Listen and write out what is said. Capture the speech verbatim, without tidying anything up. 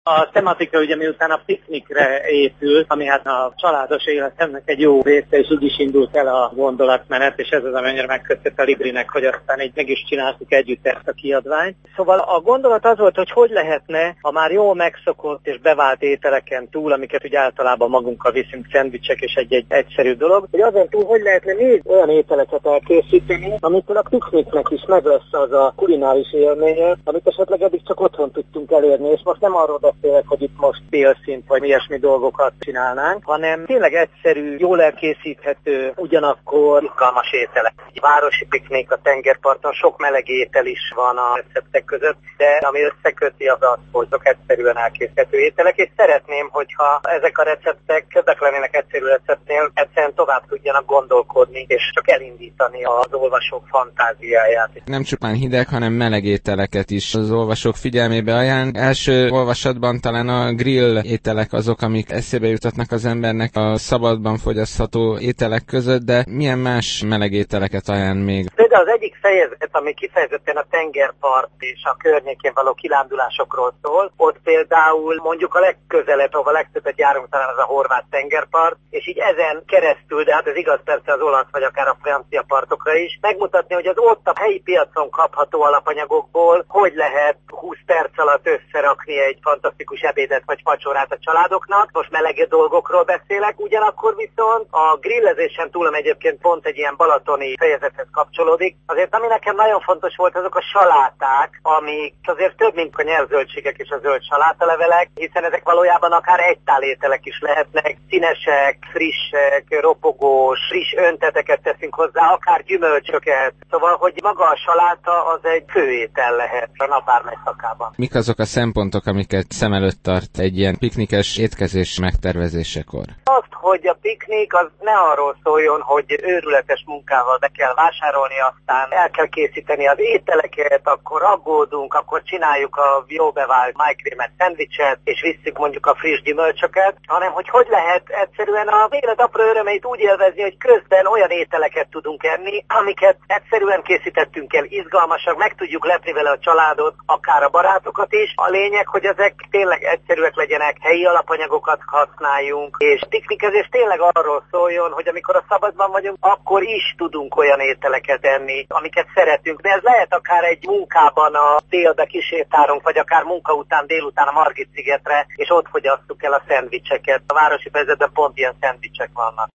A tematika ugye miután a piknikre épült, ami hát a családos életemnek egy jó része, és úgy is indult el a gondolatmenet, és ez az, amennyire megköszött a Librinek, hogy aztán így meg is csináltuk együtt ezt a kiadványt. Szóval a gondolat az volt, hogy hogy lehetne a már jól megszokott és bevált ételeken túl, amiket ugye általában magunkkal viszünk, szendvicsek és egy-egy egyszerű dolog, hogy azon túl hogy lehetne még olyan ételeket elkészíteni, amitől a pikniknek is meg lesz az a kulináris élménye, amit esetleg eddig csak otthon tudtunk elérni, és most nem arról beszélek, hogy itt most bélszint vagy ilyesmi dolgokat csinálnánk, hanem tényleg egyszerű, jól elkészíthető, ugyanakkor izgalmas ételek. Egy városi piknik a tengerparton, sok meleg étel is van a receptek között, de ami összeköti az az, hogy azok egyszerűen elkészíthető ételek, és szeretném, hogyha ezek a receptek többek lennének egyszerű receptnél, egyszerűen tovább tudjanak gondolkodni, és csak elindítani az olvasók fantáziáját. Nem csupán hideg, hanem meleg ételeket is az olvasók figyelmébe ajánl. Első olvasatban talán a grill ételek azok, amik eszébe jutatnak az embernek a szabadban fogyasztható ételek között, de milyen más meleg ételeket ajánl még? Például az egyik fejezet, ami kifejezetten a tengerpart és a környékén való kilándulásokról szól, ott például mondjuk a legközelebb, ahol a legtöbbet járunk, talán az a horvát tengerpart, és így ezen keresztül, de hát ez igaz persze az olasz vagy akár a francia partokra is, megmutatni, hogy az ott a helyi piacon kapható alapanyagokból hogy lehet húsz perc alatt összerakni egy fantasztikus ebédet vagy vacsorát a családoknak. Most meleg dolgokról beszélek, ugyanakkor viszont a grillezésen túl, ami egyébként pont egy ilyen balatoni fejezethez kapcsolódik, azért ami nekem nagyon fontos volt, azok a saláták, amik azért több, mint a nyelvzöldségek és a zöld salátalevelek, hiszen ezek valójában akár egytálételek is lehetnek, színesek, frissek, ropogós, friss önteteket teszünk hozzá, akár gyümölcsöket. Szóval, hogy maga a saláta az egy főétel lehet a nap bármely szakában. Mik azok a szempontok, amiket szem előtt tart egy ilyen piknikes étkezés megtervezésekor? Azt, hogy a piknik az ne arról szóljon, hogy őrületes munkával be kell vásárolni, aztán el kell készíteni az ételeket, akkor aggódunk, akkor csináljuk a jó bevált májkrémet szendvicset, és visszük mondjuk a friss gyümölcsöket, hanem hogy hogy lehet egyszerűen a élet apró örömeit úgy élvezni, hogy közben olyan ételeket tudunk enni, amiket egyszerűen készítettünk el, izgalmasak, meg tudjuk lepni vele a családot, akár a barátokat is. A lényeg, hogy ezek tényleg egyszerűek legyenek, helyi alapanyagokat használjunk, és piknikezés tényleg arról szóljon, hogy amikor a szabadban vagyunk, akkor is tudunk olyan ételeket enni, amiket szeretünk. De ez lehet akár egy munkában a délbe kisétálunk, vagy akár munka után délután a Margit-szigetre, és ott fogyasszuk el a szendvicseket. A városi vezetben pont ilyen szendvicsek vannak.